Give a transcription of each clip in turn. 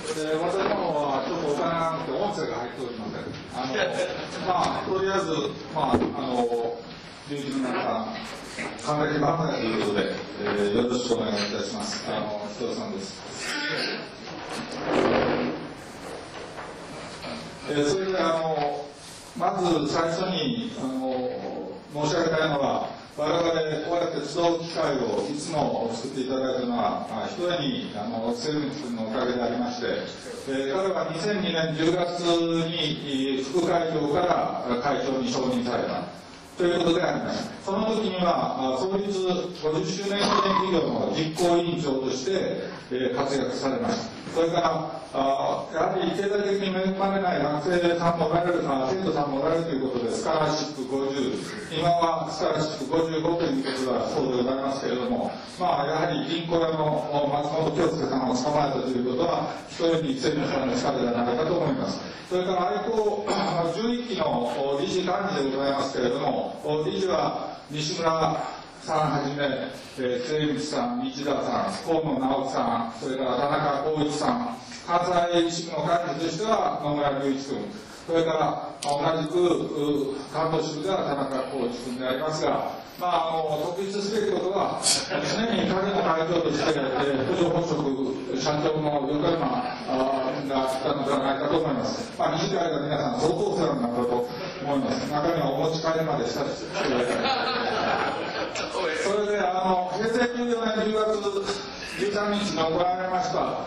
私の方はちょっとお金がなくて音声が入っておりません。とりあえず、龍一の皆さん、還暦万歳ということで、よろしくお願いいたします。人田さんです。それでまず最初に申し上げたいのは、我々こうやって集う機会をいつも作っていただいているのは、ひとえに末光君のおかげでありまして、彼は2002年10月に副会長から会長に承認されたということであります。その時には創立50周年記念事業の実行委員長として活躍されました。それからやはり経済的に恵まれない学生さんもおられる、生徒さんもおられるということで、スカラーシップ50、今はスカラーシップ55ということがそうでございますけれども、やはり銀行屋の松本京介さんを捕まえたということは、ひとえに末光さんの力ではないかと思います。それから愛好11期の理事幹事でございますけれども、理事は西村さんはじめ、末光さん、道田さん、河野直樹さん、それから田中浩一さん、関西支部の幹事としては野村隆一君、それから同じく関東支部では田中浩一君でありますが、特筆すべきことは、常に影の会長として、補助補足社長の横山が来たのではないかと思います。短い間皆さん相当お世話になったと思います。中にはお持ち帰りまでしたし、それで平成14年10月13日に行われました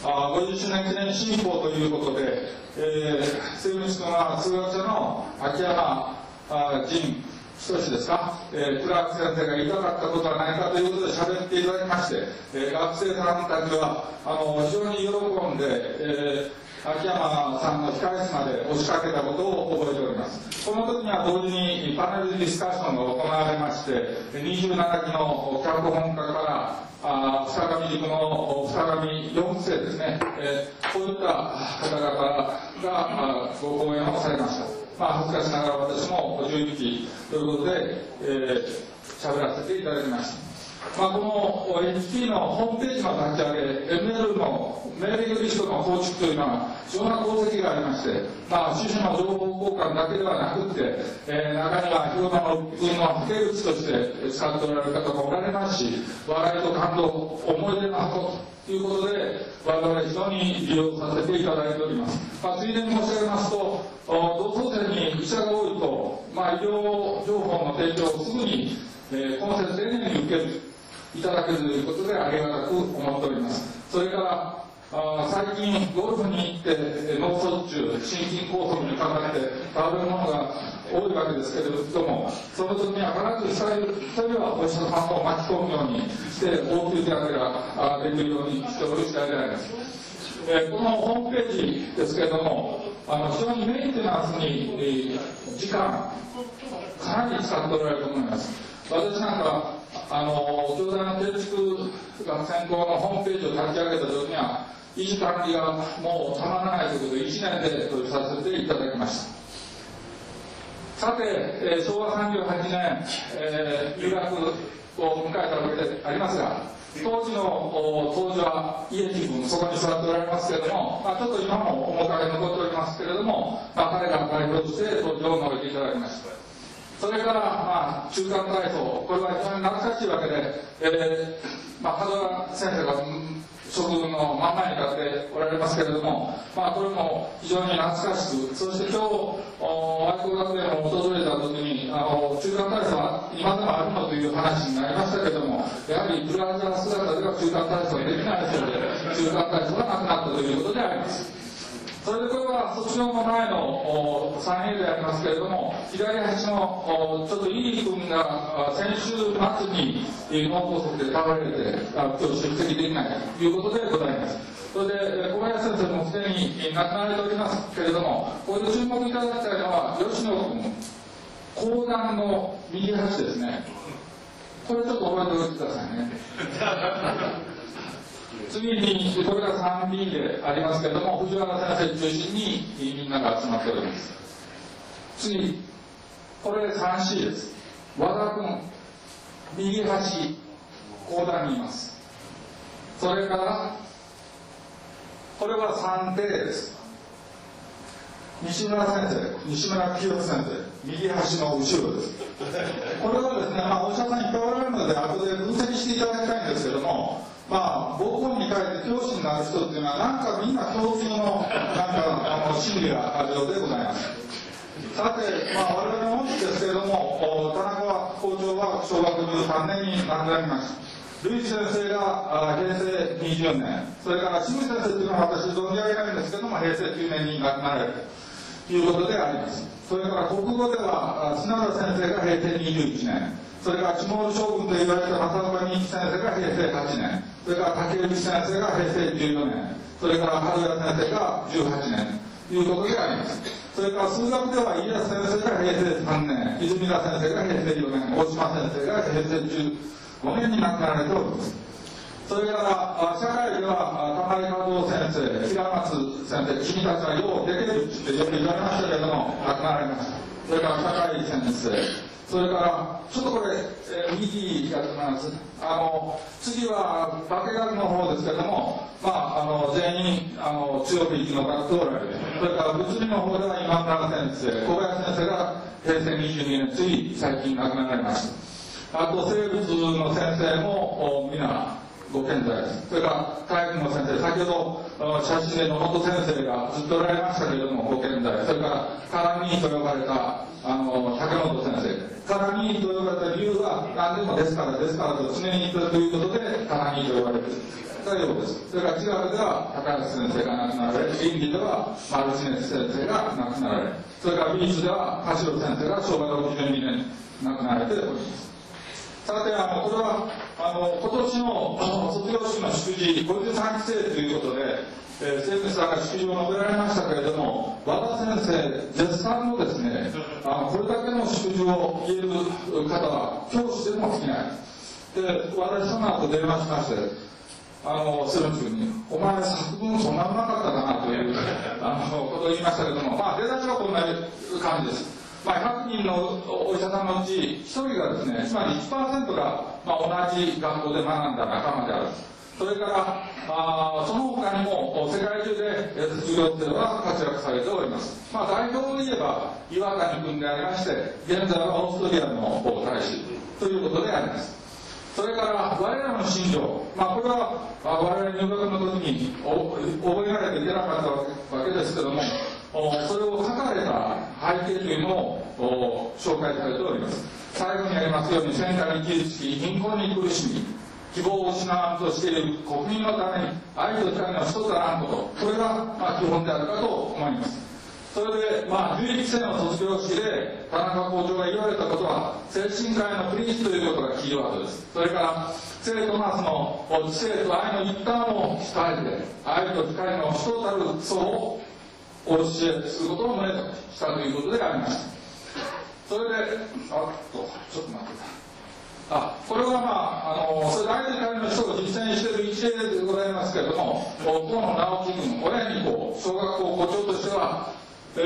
50周年記念新報ということで、末光君は数学者の秋山仁仁ですか、クラーク先生が言いたかったことはないかということで喋っていただきまして、学生さんたちは非常に喜んで、秋山さんの控室まで押しかけたことを覚えております。この時には同時にパネルディスカッションが行われまして、27期の脚本家から二上塾の二上4期生ですね、こういった方々がご講演をされました。恥ずかしながら私も11期ということで喋らせていただきました。この HT のホームページの立ち上げ、ML のメーリングリストの構築というのは非常な功績がありまして、趣旨の情報交換だけではなくて、中には広間の分のはけ口として使っておられる方もおられますし、笑いと感動、思い出の箱ということで、我々非常に利用させていただいております。ついでに申し上げますと、同窓生に医者が多いと、医療情報の提供をすぐに、この先生に受けるいただけるということでありがたく思っております。それから最近ゴルフに行って脳卒中、心筋梗塞にかかって倒れるものが多いわけですけれども、その時には必ず一人はお医者さんを巻き込むようにして応急手当ができるようにしておる次第であります。このホームページですけれども、非常にメンテナンスに時間かなり使っておられると思います。私なんか京大の建築が専攻のホームページを立ち上げた時には維持管理がもうたまらないということで1年で取りさせていただきました。さて、昭和38年、留学を迎えたわけでありますが、当時は家木君そこに座っておられますけれども、ちょっと今も面影残っておりますけれども、彼が代表して当時を述べていただきました。それから中間体操、これは非常に懐かしいわけで、門田先生が職の真ん前に立っておられますけれども、これも非常に懐かしく、そして今日愛工学園を訪れた時に中間体操は今でもあるのという話になりましたけれども、やはりブラジャー姿では中間体操ができないそうで、中間体操がなくなったということであります。それでこれは卒業の前の3A でありますけれども、左端のちょっとイリ君が先週末に脳梗塞で倒れて今日出席できないということでございます。それで小林先生もすでに亡くなられておりますけれども、ここで注目いただきたいのは吉野君、講談の右端ですね。これちょっと覚えておいてくださいね。次にこれが 3B でありますけれども、藤原先生中心にみんなが集まっております。次、これ 3C です。和田君、右端講談にいます。それからこれは三帝です。西村先生、西村清先生、右端の後ろです。これはですね、お医者さんいっぱいおられるので、後で分析していただきたいんですけども、母校に帰って教師になる人っていうのは、なんかみんな共通の心理があるようでございます。さて、我々の本日ですけれども、田中校長は小学13年に亡くなりました。ルイ先生が平成20年、それから清水先生というのは私存じ上げないんですけども、平成9年に亡くなられるということであります。それから国語では砂田先生が平成21年、それから下毛将軍と言われた正岡仁一先生が平成8年、それから竹内先生が平成14年、それから春谷先生が18年ということであります。それから数学では家康先生が平成3年、泉田先生が平成4年、大島先生が平成15年に亡くなられております。それから社会では玉井和夫先生、平松先生、君たちはようできるってよく言われましたけれども、亡くなられました。それから社会先生、それからちょっとこれ、右やってもらいます。次は化学の方ですけれども、全員強く生き残っておられる。それから物理の方では今村先生、小林先生が平成22年、つい最近亡くなられました。あと生物の先生も皆ご健在です。それから体育の先生、先ほど写真で野本先生がずっとおられましたけれどもご健在。それからカラミーと呼ばれた竹本先生、カラミーと呼ばれた理由は何でもですからと常に言ってるということでカラミーと呼ばれていたようです。それから地学では高橋先生が亡くなられ、倫理では丸知先生が亡くなられ、それから美術では田代先生が昭和62年亡くなられております。さて、これは今年の卒業式の祝辞53期生ということで、生物さんが祝辞を述べられましたけれども、和田先生絶賛のですね、これだけの祝辞を言える方は教師でも尽きない。で、私その後電話しまして、鶴君に、お前作文そんなうまかったかなということを言いましたけれども、出だしはこんな感じです。100人のお医者さんのうち1人がですね、つまり 1% が同じ学校で学んだ仲間である。それからその他にも世界中で卒業生は活躍されております。代表で言えば岩谷君でありまして、現在はオーストリアの大使ということであります。それから我らの信条、これは我々入学の時に覚えられていけなかったわけですけども、それを書かれた背景というのを紹介されております。最後にありますように、戦火に傷つき貧困に苦しみ希望を失わんとしている国民のために愛と光の一つだなこと、これが基本であるかと思います。それで11期生の卒業式で田中校長が言われたことは、精神科医のプリンスということがキーワードです。それから聖トマスの知性と愛の一端を伝えて、愛と光の一たる層をお教えすることを旨としたということでありました。それでちょっと待ってください。これはそれで愛と光の人を実践している一例でございますけれども、河野直樹君、親に小学校校長としては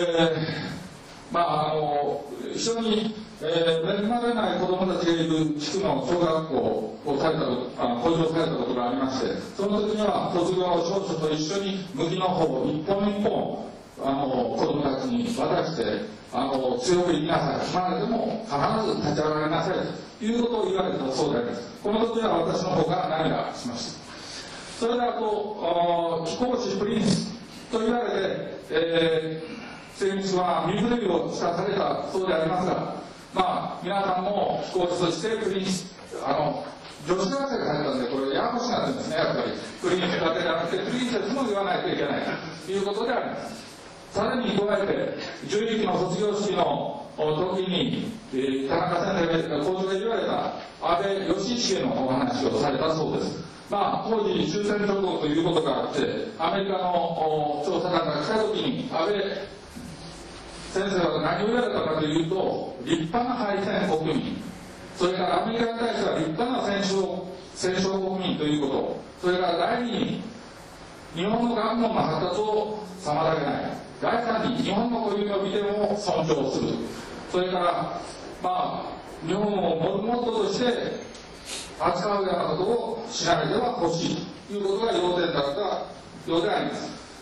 一緒に、恵まれない子どもたちがいる地区の小学校をされた校長されたことがありまして、その時には卒業証書と一緒に麦の方を一本一本子どもたちに渡して、強く生きなさい、離れても必ず立ち上がりなさいということを言われたそうであります。この時は私の方が涙しました。それであと貴公子プリンスと言われて、先日は身震いを知らされたそうでありますが、皆さんも貴公子としてプリンス、女子大生が入ったんで、これややこしくなってるんですね、やっぱり。プリンスだけじゃなくて、プリンセスも言わないといけないということであります。さらに加えて、11期の卒業式の時に、田中先生が校長が言われた安倍義重のお話をされたそうです。当時終戦直後ということがあって、アメリカの調査団が来た時に安倍先生は何を言われたかというと、立派な敗戦国民、それからアメリカに対しては立派な戦勝国民ということ、それから第二に日本の学問の発達を妨げない、第三に日本の固有の美点を尊重する、それから日本をモットーとして扱うようなことをしないではほしいということが要点だったようであります。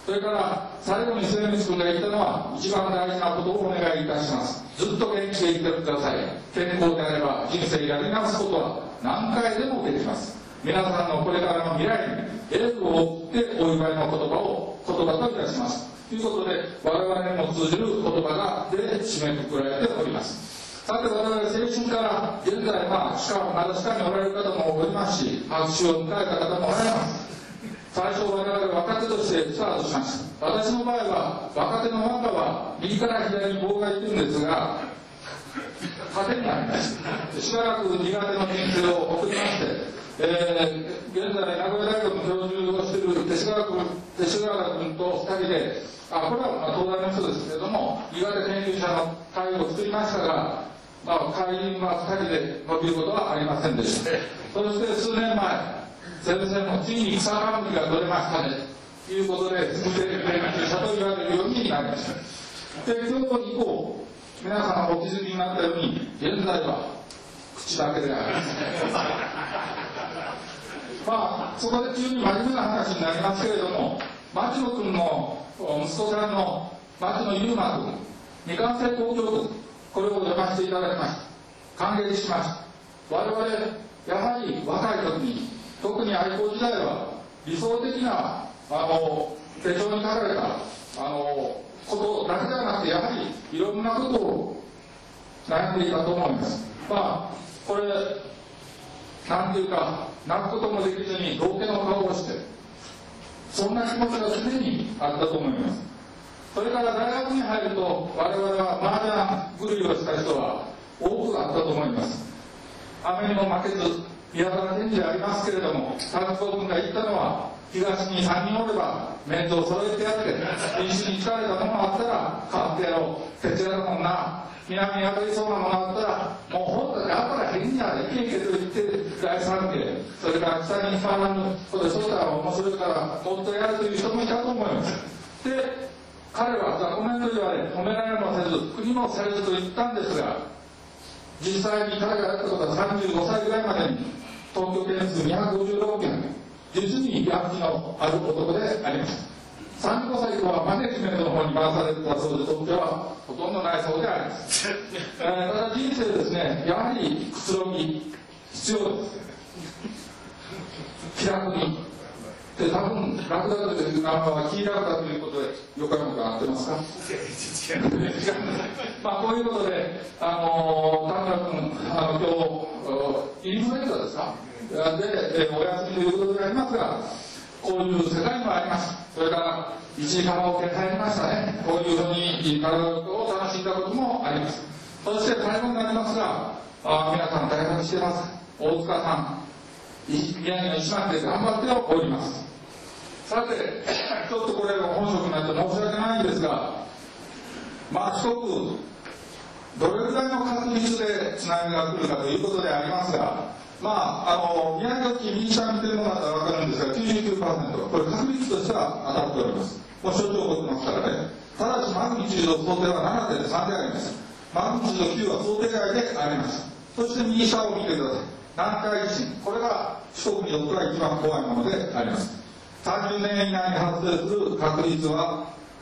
それから最後に末光君が言ったのは、一番大事なことをお願いいたします。ずっと元気でいてください。健康であれば人生やり直すことは何回でもできます。皆さんのこれからの未来にエールを送ってお祝いの言葉といたします。ということで、我々にも通じる言葉で締めくくられております。さて、我々青春から現在、まだ地下におられる方もおりますし、白紙を迎えた方もおられます。最初我々若手としてスタートしました。私の場合は若手の漫画は右から左に棒がいくんですが、縦になりました。しばらく苦手の人生を送りまして、現在名古屋大学の教授をしている勅使川君と2人で、これは東大の人ですけれども、苦手研究者の会を作りましたが、会員は2人で伸びることはありませんでした。そして数年前、先生もついに草冠が取れましたねということで、続けて研究者と言われるようになりました。で、今日以降、皆さんお気づきになったように、現在は口だけであります。そこで急に真面目な話になりますけれども、町野君の息子さんの町野優馬君、未完成交響曲、これを読ませていただきました。感激しました。我々、やはり若い時に、特に愛好時代は理想的な手帳に書かれたことだけではなくて、やはりいろんなことを悩んでいたと思います。これなんていうか、泣くこともできずに道化の顔をして、そんな気持ちが常にあったと思います。それから大学に入ると、我々は麻雀狂いをした人は多くあったと思います。雨にも負けず宮沢賢治でありますけれども、丹後君が言ったのは、東に3人おれば面倒を揃えてやって、飲酒に疲れたものがあったら代わってやろう、徹夜だもんな、南に上がりそうなものがあったらもうほんとにあったら変にやでいけいけと言って大賛成、それから北に変わらぬことで、そうしたら面白いからもっとやるという人もいたと思います。で、彼はコメントではね、褒められもせず国もされずと言ったんですが、実際に彼がやったことは35歳ぐらいまでに東京件数256件、実に躍起のある男であります。35歳以降はマネジメントの方に回されてたそうで、とってはほとんどないそうであります。ただ人生ですね、やはりくつろぎ必要です。気楽に。で、多分楽だという名前は気楽だということで、よかよく合ってますか？こういうことで、田村君、今日、インフルエンザですか？で、お休みということでありますが、こういう世界もあります。それから1時間を入りましたね。こういうふうに体を楽しんだこともあります。そして最後になりますが、皆さん大学してます。大塚さん、宮城の石松で頑張っております。さて、ちょっとこれが本職になって申し訳ないんですが、一つどれぐらいの確率で津波が来るかということでありますが、宮城沖右下見てるのが分かるんですが 99%、 これ確率としては当たっております。もう所長起こってますからね。ただしマグニチュード想定は 7.3 であります。マグニチュード9は想定外であります。そして右下を見てください。南海地震、これが四国にとっては一番怖いものであります。30年以内に発生する確率は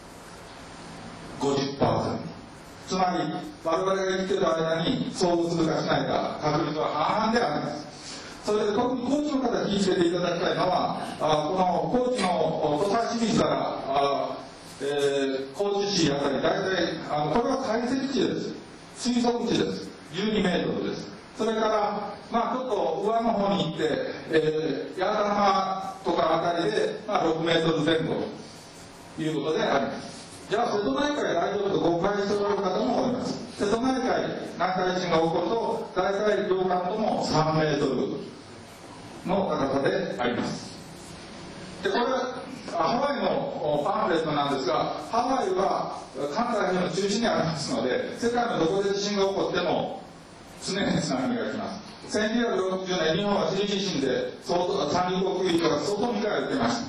50%。つまり我々が生きている間に遭遇するかしないか、確率は半々であります。それで特に高知の方に気をつけていただきたいのは、この高知の土佐清水から高知市あたり、大体これは堆積地です。推測地です。12メートルです。それからちょっと上の方に行って八幡浜とかあたりで6メートル前後ということであります。じゃあ瀬戸内海大丈夫と誤解しておられる方もおります。瀬戸内海南海地震が起こると大体両岸とも3メートルの高さであります。でこれハワイのパンフレットなんですが、ハワイは環太平洋の中心にありますので、世界のどこで地震が起こっても常に津波が来ます。1960年、日本はチリ地震で三陸沖域が相当被害を受けました。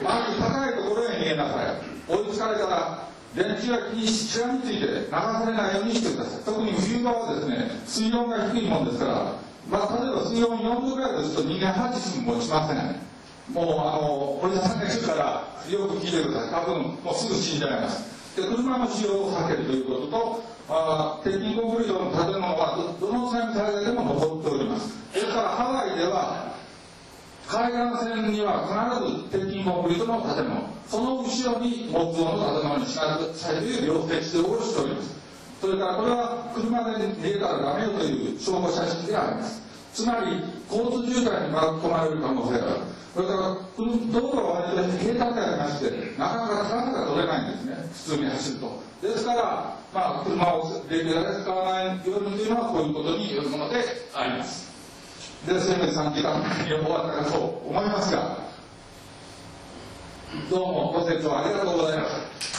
まず高いところへ逃げなさい。追いつかれたら電池がしがみついて流されないようにしてください。特に冬場はですね、水温が低いもんですから、例えば水温4度ぐらいですと人間8分持ちません。 もうお医者さんがいるからよく聞いてください。多分もうすぐ死んじゃいます。で、車の使用を避けるということと、鉄筋コンクリートの建物はどの津波災害でも残っております。ですからハワイでは海岸線には必ず鉄筋コンクリートの建物、その後ろに木造の建物にしなさいという両手指導をしております。それからこれは車で逃げたらダメよという証拠写真であります。つまり交通渋滞に巻き込まれる可能性がある。それから道路は割と平坦でありまして、なかなか高が取れないんですね、普通に走ると。ですから、車をレギュラーで使わないようにというのはこういうことによるものであります。で、せめて3時間に終わったかと思いますが、どうもご清聴ありがとうございました。